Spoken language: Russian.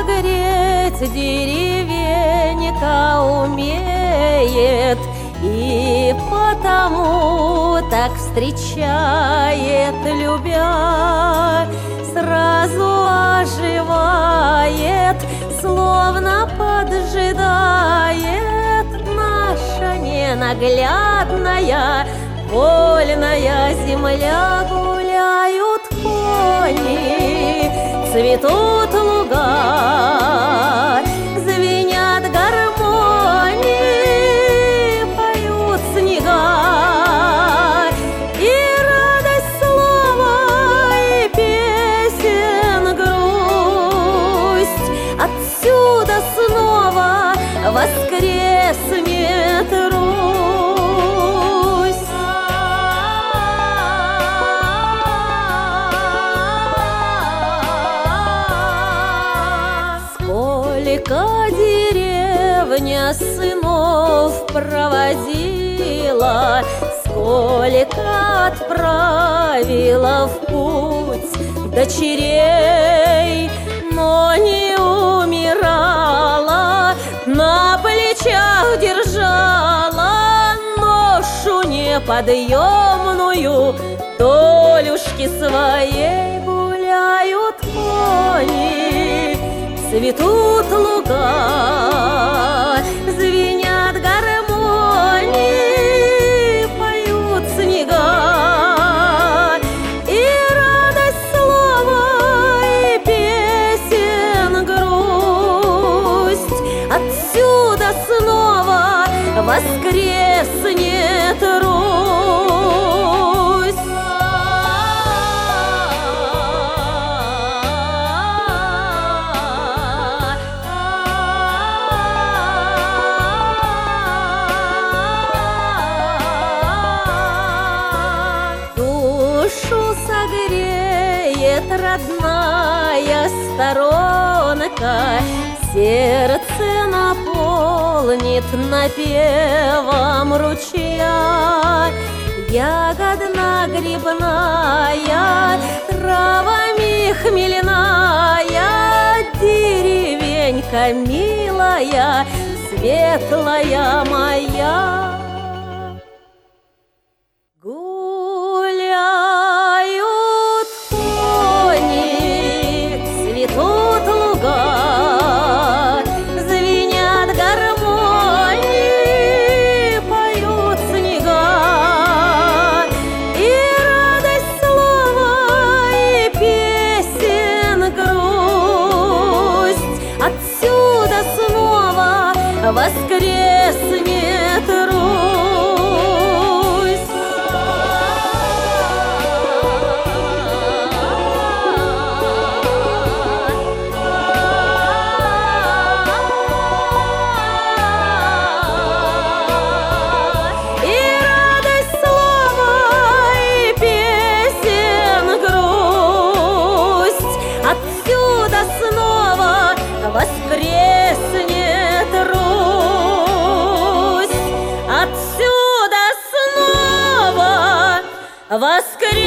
согреть деревенька умеет, и потому так встречает, любя, сразу оживает, словно поджидает наша ненаглядная вольная земля. Гуляют кони, цветут луга, звенят гармонии, поют снега, и радость слова, и песен грусть. Отсюда снова воскреснет Русь. Сколько деревня сынов проводила, сколько отправила в путь дочерей, но не умирала, на плечах держала ношу неподъемную, долюшки своей. Гуляют кони, цветут луга, звенят гармонии, поют снега, и радость слова, и песен грусть. Отсюда снова воскреснет Русь. Душу согреет родная сторонка, сердце наполнит напевом ручья. Ягодно-грибная, травами хмельная, деревенька милая, светлая моя. Гуляют кони, цветут луга, звенят гармонии, поют снега, и радость слова, и песен грусть. Отсюда снова воскреснет Русь. И радость слова, и песен грусть. Отсюда снова воскреснет Русь. Отсюда снова воскреснет.